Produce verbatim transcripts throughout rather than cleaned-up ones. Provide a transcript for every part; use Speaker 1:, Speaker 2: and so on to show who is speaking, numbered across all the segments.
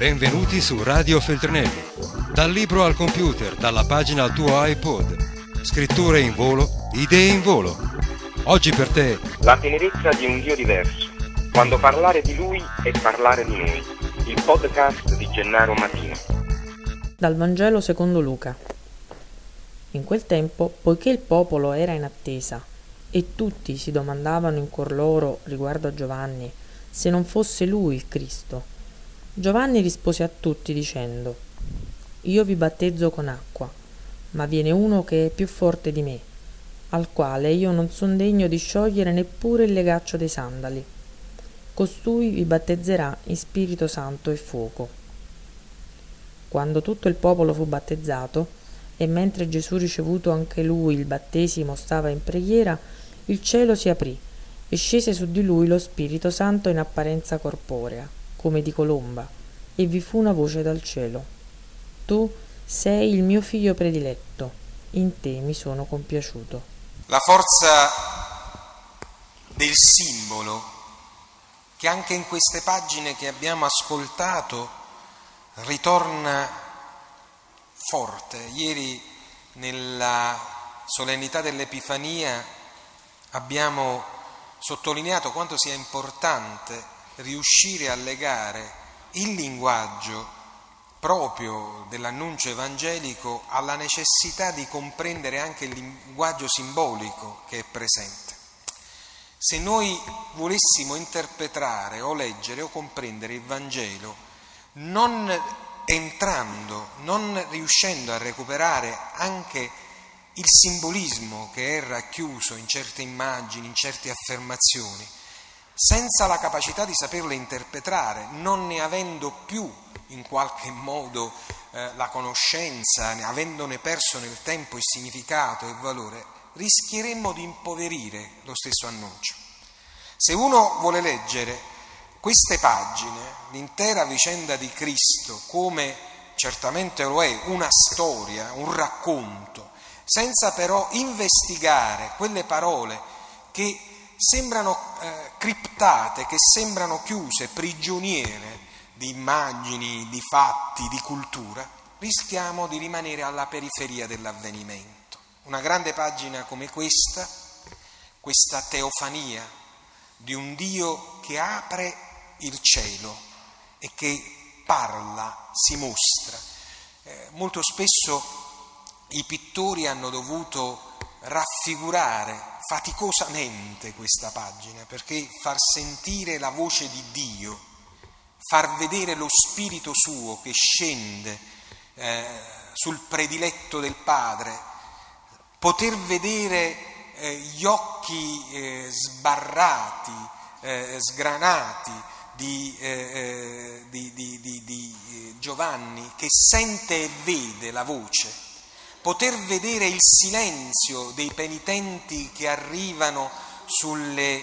Speaker 1: Benvenuti su Radio Feltrinelli. Dal libro al computer, dalla pagina al tuo iPod. Scritture in volo, idee in volo. Oggi per te
Speaker 2: la tenerezza di un Dio diverso. Quando parlare di Lui è parlare di noi. Il podcast di Gennaro Matino.
Speaker 3: Dal Vangelo secondo Luca. In quel tempo, poiché il popolo era in attesa e tutti si domandavano in cuor loro riguardo a Giovanni se non fosse lui il Cristo, Giovanni rispose a tutti dicendo: Io vi battezzo con acqua, ma viene uno che è più forte di me, al quale io non son degno di sciogliere neppure il legaccio dei sandali. Costui vi battezzerà in Spirito Santo e fuoco. Quando tutto il popolo fu battezzato, e mentre Gesù ricevuto anche lui il battesimo stava in preghiera, il cielo si aprì e scese su di lui lo Spirito Santo in apparenza corporea, come di colomba, e vi fu una voce dal cielo: Tu sei il mio figlio prediletto, in te mi sono compiaciuto.
Speaker 4: La forza del simbolo che anche in queste pagine che abbiamo ascoltato ritorna forte. Ieri nella solennità dell'Epifania abbiamo sottolineato quanto sia importante riuscire a legare il linguaggio proprio dell'annuncio evangelico alla necessità di comprendere anche il linguaggio simbolico che è presente. Se noi volessimo interpretare o leggere o comprendere il Vangelo non entrando, non riuscendo a recuperare anche il simbolismo che è racchiuso in certe immagini, in certe affermazioni, senza la capacità di saperle interpretare, non ne avendo più in qualche modo eh, la conoscenza, avendone perso nel tempo il significato e il valore, rischieremmo di impoverire lo stesso annuncio. Se uno vuole leggere queste pagine, l'intera vicenda di Cristo, come certamente lo è, una storia, un racconto, senza però investigare quelle parole che sembrano eh, criptate, che sembrano chiuse, prigioniere di immagini, di fatti, di cultura, rischiamo di rimanere alla periferia dell'avvenimento. Una grande pagina come questa, questa teofania di un Dio che apre il cielo e che parla, si mostra. Eh, molto spesso i pittori hanno dovuto raffigurare faticosamente questa pagina, perché far sentire la voce di Dio, far vedere lo Spirito suo che scende eh, sul prediletto del Padre, poter vedere eh, gli occhi eh, sbarrati, eh, sgranati di, eh, di, di, di, di Giovanni, che sente e vede la voce, poter vedere il silenzio dei penitenti che arrivano sulle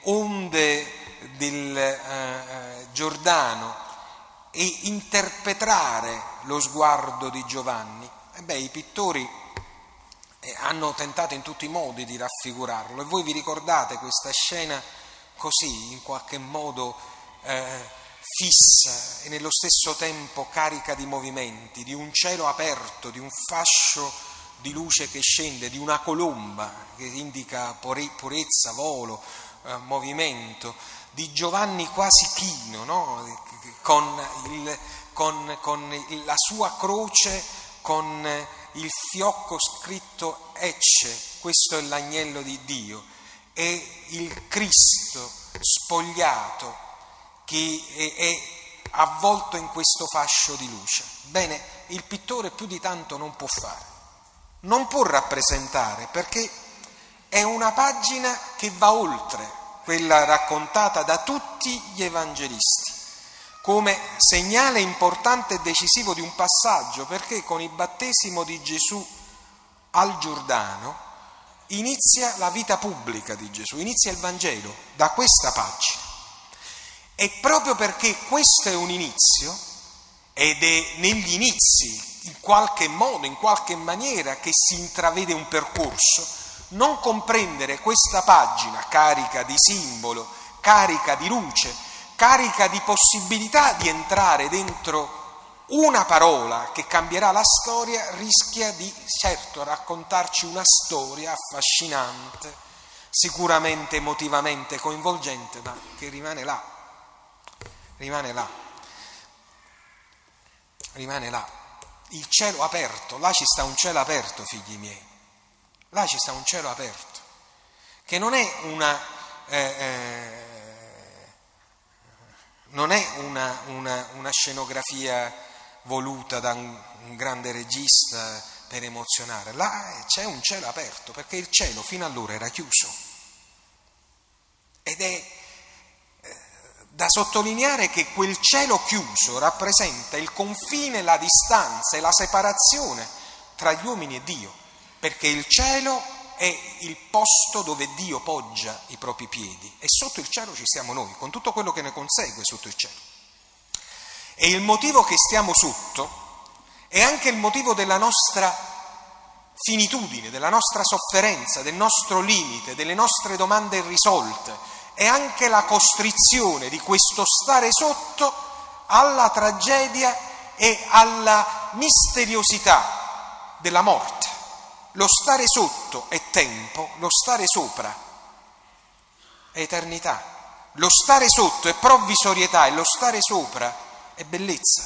Speaker 4: onde del eh, Giordano e interpretare lo sguardo di Giovanni. E beh, i pittori eh, hanno tentato in tutti i modi di raffigurarlo, e voi vi ricordate questa scena così, in qualche modo eh, fissa e nello stesso tempo carica di movimenti, di un cielo aperto, di un fascio di luce che scende, di una colomba che indica purezza, volo, eh, movimento, di Giovanni quasi chino, no? con, il, con, con la sua croce, con il fiocco scritto Ecce, questo è l'agnello di Dio, e il Cristo spogliato che è avvolto in questo fascio di luce. Bene, il pittore più di tanto non può fare, non può rappresentare, perché è una pagina che va oltre quella raccontata da tutti gli evangelisti, come segnale importante e decisivo di un passaggio, perché con il battesimo di Gesù al Giordano inizia la vita pubblica di Gesù, inizia il Vangelo da questa pagina. E proprio perché questo è un inizio, ed è negli inizi, in qualche modo, in qualche maniera, che si intravede un percorso, non comprendere questa pagina carica di simbolo, carica di luce, carica di possibilità di entrare dentro una parola che cambierà la storia, rischia di, certo, raccontarci una storia affascinante, sicuramente emotivamente coinvolgente, ma che rimane là, rimane là, rimane là. Il cielo aperto, là ci sta un cielo aperto, figli miei, là ci sta un cielo aperto, che non è una... Eh, eh, non è una, una, una scenografia voluta da un, un grande regista per emozionare, là c'è un cielo aperto, perché il cielo fino allora era chiuso. Ed è eh, da sottolineare che quel cielo chiuso rappresenta il confine, la distanza e la separazione tra gli uomini e Dio, perché il cielo è il posto dove Dio poggia i propri piedi e sotto il cielo ci stiamo noi, con tutto quello che ne consegue sotto il cielo. E il motivo che stiamo sotto è anche il motivo della nostra finitudine, della nostra sofferenza, del nostro limite, delle nostre domande irrisolte. È anche la costrizione di questo stare sotto alla tragedia e alla misteriosità della morte. Lo stare sotto è tempo, lo stare sopra è eternità. Lo stare sotto è provvisorietà e lo stare sopra è bellezza.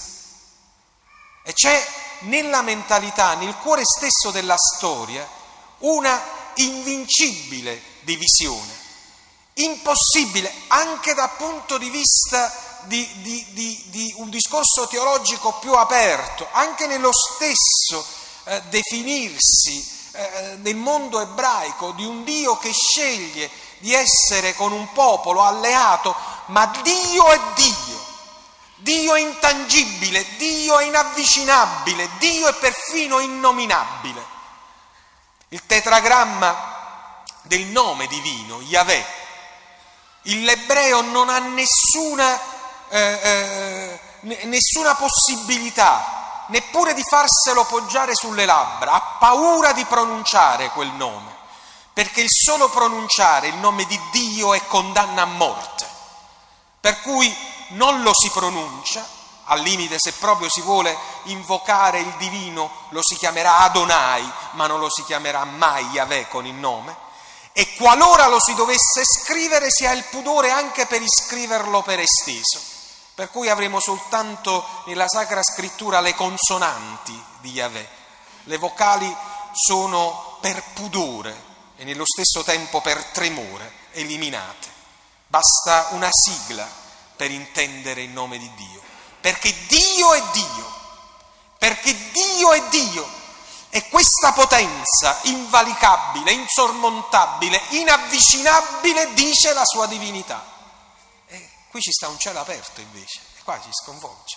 Speaker 4: E c'è nella mentalità, nel cuore stesso della storia, una invincibile divisione, impossibile anche dal punto di vista di, di, di, di un discorso teologico più aperto, anche nello stesso eh, definirsi eh, nel mondo ebraico di un Dio che sceglie di essere con un popolo alleato, ma Dio è Dio. Dio è intangibile, Dio è inavvicinabile, Dio è perfino innominabile. Il tetragramma del nome divino, Yahweh, l'ebreo non ha nessuna, eh, eh, nessuna possibilità, neppure di farselo poggiare sulle labbra, ha paura di pronunciare quel nome, perché il solo pronunciare il nome di Dio è condanna a morte, per cui non lo si pronuncia, al limite se proprio si vuole invocare il divino lo si chiamerà Adonai, ma non lo si chiamerà mai Yahweh con il nome, e qualora lo si dovesse scrivere si ha il pudore anche per iscriverlo per esteso, per cui avremo soltanto nella Sacra Scrittura le consonanti di Yahweh, le vocali sono per pudore e nello stesso tempo per tremore eliminate, basta una sigla per intendere il nome di Dio, perché Dio è Dio, perché Dio è Dio, e questa potenza invalicabile, insormontabile, inavvicinabile dice la sua divinità. E qui ci sta un cielo aperto invece, e qua ci sconvolge.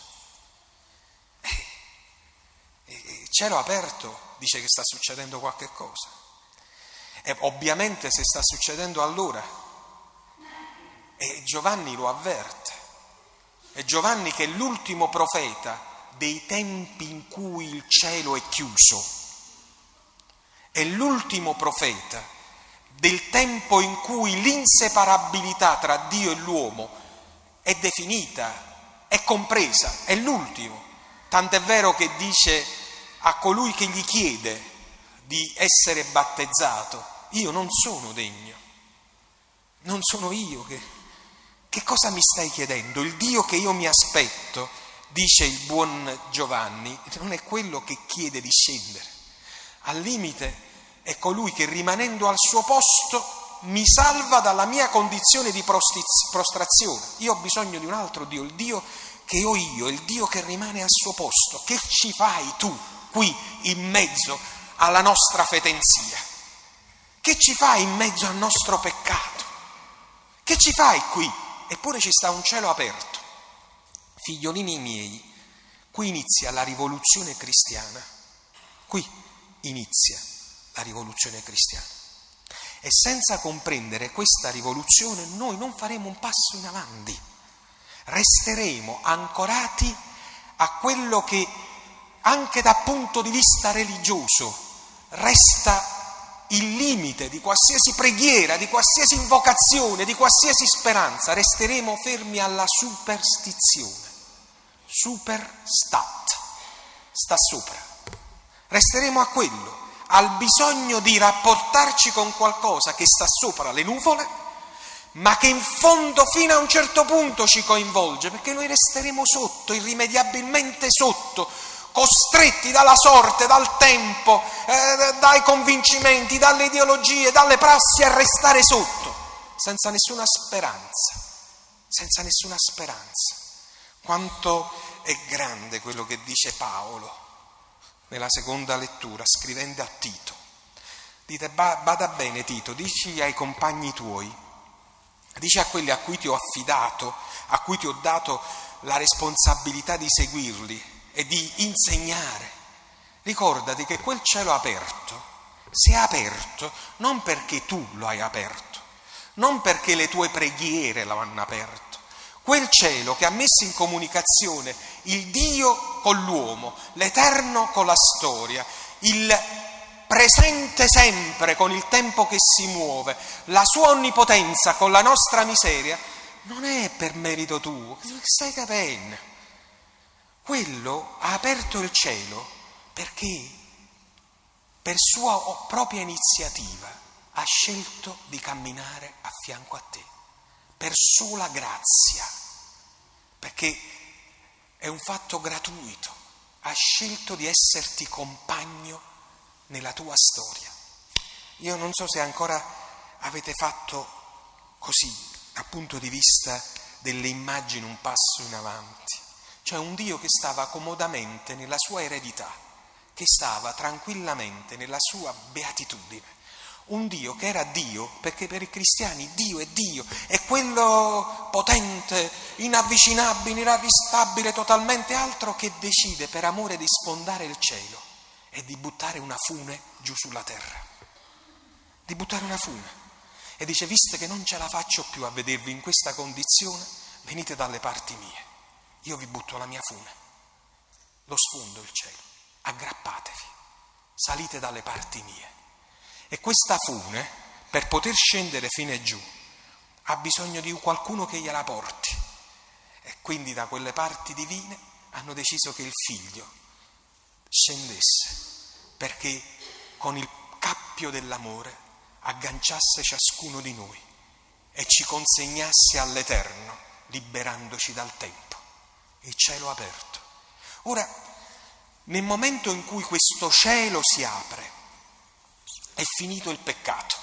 Speaker 4: E il cielo aperto dice che sta succedendo qualche cosa, e ovviamente se sta succedendo allora, e Giovanni lo avverte, è Giovanni che è l'ultimo profeta dei tempi in cui il cielo è chiuso, è l'ultimo profeta del tempo in cui l'inseparabilità tra Dio e l'uomo è definita, è compresa, è l'ultimo, tant'è vero che dice a colui che gli chiede di essere battezzato: io non sono degno, non sono io che... Che cosa mi stai chiedendo? Il Dio che io mi aspetto, dice il buon Giovanni, non è quello che chiede di scendere. Al limite è colui che rimanendo al suo posto mi salva dalla mia condizione di prostiz- prostrazione. Io ho bisogno di un altro Dio, il Dio che ho io, il Dio che rimane al suo posto. Che ci fai tu qui in mezzo alla nostra fetenzia? Che ci fai in mezzo al nostro peccato? Che ci fai qui? Eppure ci sta un cielo aperto. Figliolini miei, qui inizia la rivoluzione cristiana. Qui inizia la rivoluzione cristiana. E senza comprendere questa rivoluzione noi non faremo un passo in avanti. Resteremo ancorati a quello che anche dal punto di vista religioso resta il limite di qualsiasi preghiera, di qualsiasi invocazione, di qualsiasi speranza, resteremo fermi alla superstizione. Superstat, sta sopra. Resteremo a quello, al bisogno di rapportarci con qualcosa che sta sopra le nuvole, ma che in fondo fino a un certo punto ci coinvolge, perché noi resteremo sotto, irrimediabilmente sotto, costretti dalla sorte, dal tempo, eh, dai convincimenti, dalle ideologie, dalle prassi a restare sotto, senza nessuna speranza, senza nessuna speranza. Quanto è grande quello che dice Paolo nella seconda lettura, scrivendo a Tito. Dite, bada bene Tito, dici ai compagni tuoi, dice a quelli a cui ti ho affidato, a cui ti ho dato la responsabilità di seguirli e di insegnare, ricordati che quel cielo aperto si è aperto non perché tu lo hai aperto, non perché le tue preghiere lo hanno aperto. Quel cielo che ha messo in comunicazione il Dio con l'uomo, l'Eterno con la storia, il presente sempre con il tempo che si muove, la sua onnipotenza con la nostra miseria, non è per merito tuo, stai capendo? Quello ha aperto il cielo perché per sua propria iniziativa ha scelto di camminare a fianco a te, per sola grazia, perché è un fatto gratuito, ha scelto di esserti compagno nella tua storia. Io non so se ancora avete fatto così, dal punto di vista delle immagini, un passo in avanti. Cioè un Dio che stava comodamente nella sua eredità, che stava tranquillamente nella sua beatitudine. Un Dio che era Dio, perché per i cristiani Dio è Dio, è quello potente, inavvicinabile, inarrestabile, totalmente altro, che decide per amore di sfondare il cielo e di buttare una fune giù sulla terra, di buttare una fune. E dice, visto che non ce la faccio più a vedervi in questa condizione, venite dalle parti mie, io vi butto la mia fune, lo sfondo il cielo, aggrappatevi, salite dalle parti mie. E questa fune, per poter scendere fino e giù, ha bisogno di qualcuno che gliela porti. E quindi da quelle parti divine hanno deciso che il figlio scendesse, perché con il cappio dell'amore agganciasse ciascuno di noi e ci consegnasse all'Eterno, liberandoci dal tempo. Il cielo aperto. Ora, nel momento in cui questo cielo si apre, è finito il peccato.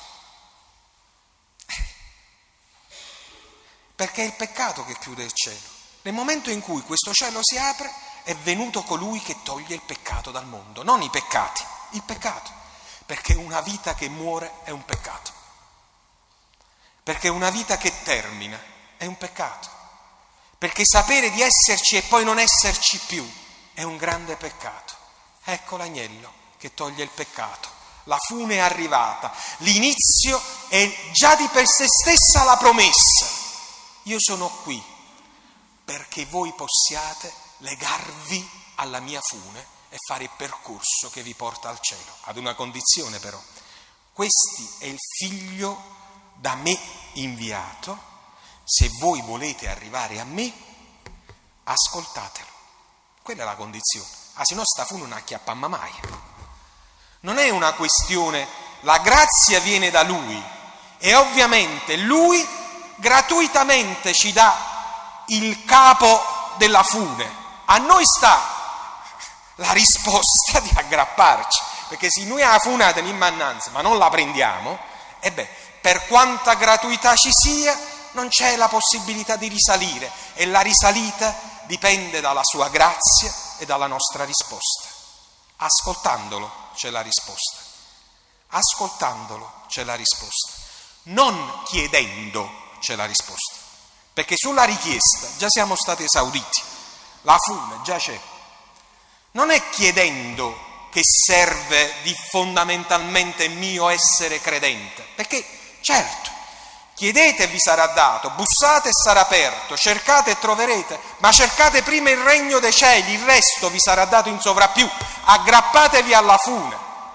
Speaker 4: Perché è il peccato che chiude il cielo. Nel momento in cui questo cielo si apre, è venuto colui che toglie il peccato dal mondo, non i peccati, il peccato. Perché una vita che muore è un peccato. Perché una vita che termina è un peccato. Perché sapere di esserci e poi non esserci più è un grande peccato. Ecco l'agnello che toglie il peccato. La fune è arrivata, l'inizio è già di per sé stessa la promessa. Io sono qui perché voi possiate legarvi alla mia fune e fare il percorso che vi porta al cielo, ad una condizione però. Questi è il figlio da me inviato, se voi volete arrivare a me, ascoltatelo. Quella è la condizione, ah, se no sta fune non acchiappa mai. Non è una questione, la grazia viene da Lui e ovviamente Lui gratuitamente ci dà il capo della fune. A noi sta la risposta di aggrapparci, perché se noi la fune la teniamo innanzi ma non la prendiamo, e beh, per quanta gratuità ci sia, non c'è la possibilità di risalire e la risalita dipende dalla sua grazia e dalla nostra risposta. Ascoltandolo c'è la risposta, ascoltandolo c'è la risposta, non chiedendo c'è la risposta, perché sulla richiesta già siamo stati esauditi, la fune già c'è. Non è chiedendo che serve di fondamentalmente mio essere credente, perché certo, chiedete e vi sarà dato, bussate e sarà aperto, cercate e troverete, ma cercate prima il regno dei cieli, il resto vi sarà dato in sovrappiù, aggrappatevi alla fune,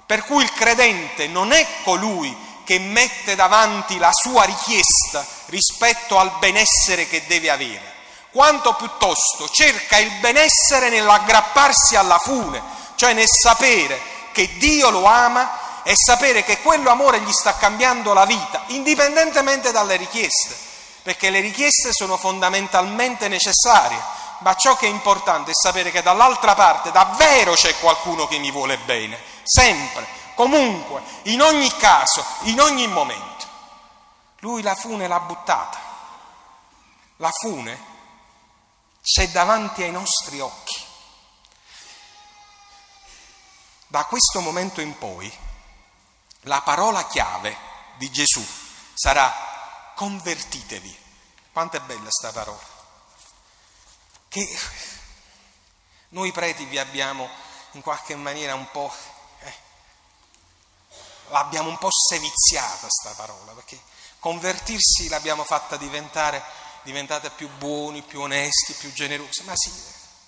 Speaker 4: Per cui il credente non è colui che mette davanti la sua richiesta rispetto al benessere che deve avere, quanto piuttosto cerca il benessere nell'aggrapparsi alla fune, cioè nel sapere che Dio lo ama e sapere che quello amore gli sta cambiando la vita, indipendentemente dalle richieste, perché le richieste sono fondamentalmente necessarie, ma ciò che è importante è sapere che dall'altra parte davvero c'è qualcuno che mi vuole bene, sempre, comunque, in ogni caso, in ogni momento. Lui la fune l'ha buttata, la fune c'è davanti ai nostri occhi. Da questo momento in poi la parola chiave di Gesù sarà convertitevi. Quanto è bella sta parola, che noi preti vi abbiamo in qualche maniera un po' eh, l'abbiamo un po' seviziata sta parola, perché convertirsi l'abbiamo fatta diventare diventate più buoni, più onesti, più generosi, ma sì,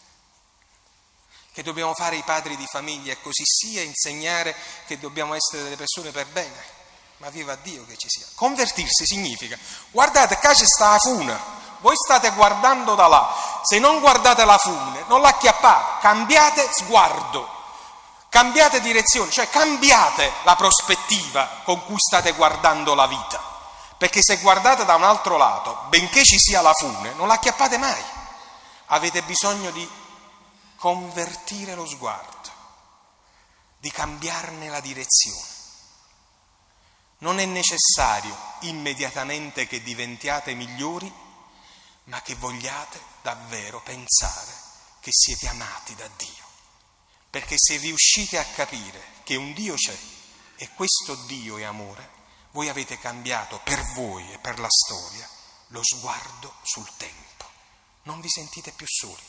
Speaker 4: che dobbiamo fare i padri di famiglia e così sia, insegnare che dobbiamo essere delle persone per bene, ma viva Dio che ci sia. Convertirsi significa, guardate, qua c'è sta la fune, voi state guardando da là, se non guardate la fune, non l'acchiappate, cambiate sguardo, cambiate direzione, cioè cambiate la prospettiva con cui state guardando la vita. Perché se guardate da un altro lato, benché ci sia la fune, non l'acchiappate mai. Avete bisogno di convertire lo sguardo, di cambiarne la direzione. Non è necessario immediatamente che diventiate migliori, ma che vogliate davvero pensare che siete amati da Dio. Perché se riuscite a capire che un Dio c'è e questo Dio è amore, voi avete cambiato per voi e per la storia lo sguardo sul tempo. Non vi sentite più soli,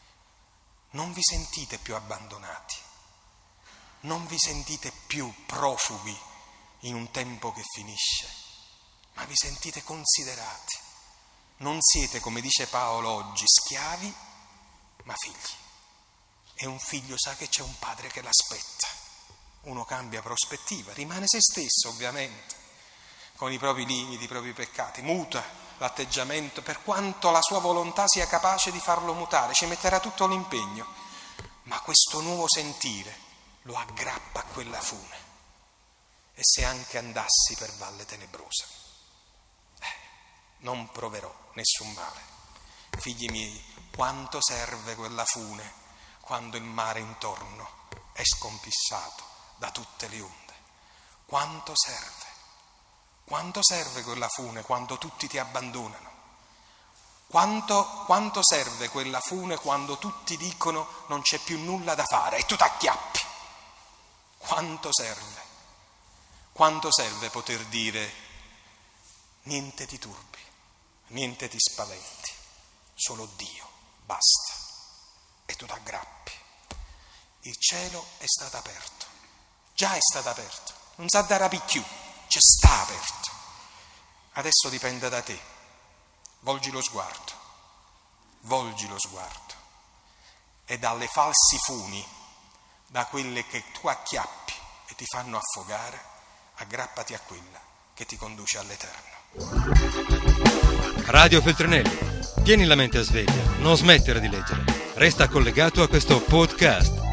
Speaker 4: non vi sentite più abbandonati, non vi sentite più profughi in un tempo che finisce, ma vi sentite considerati. Non siete, come dice Paolo oggi, schiavi, ma figli. E un figlio sa che c'è un padre che l'aspetta. Uno cambia prospettiva, rimane se stesso ovviamente, con i propri limiti, i propri peccati, muta l'atteggiamento per quanto la sua volontà sia capace di farlo mutare, ci metterà tutto l'impegno, ma questo nuovo sentire lo aggrappa a quella fune. E se anche andassi per valle tenebrosa, eh, non proverò nessun male. Figli miei, quanto serve quella fune quando il mare intorno è scompissato da tutte le onde? Quanto serve? Quanto serve quella fune quando tutti ti abbandonano? Quanto, quanto serve quella fune quando tutti dicono non c'è più nulla da fare e tu t'acchiappi? Quanto serve? Quanto serve poter dire niente ti turbi, niente ti spaventi, solo Dio, basta. E tu t'aggrappi. Il cielo è stato aperto, già è stato aperto, non sa dare più. C'è sta aperto. Adesso dipende da te. Volgi lo sguardo, volgi lo sguardo e dalle falsi funi, da quelle che tu acchiappi e ti fanno affogare, aggrappati a quella che ti conduce all'eterno.
Speaker 1: Radio Feltrinelli, tieni la mente a sveglia, non smettere di leggere. Resta collegato a questo podcast.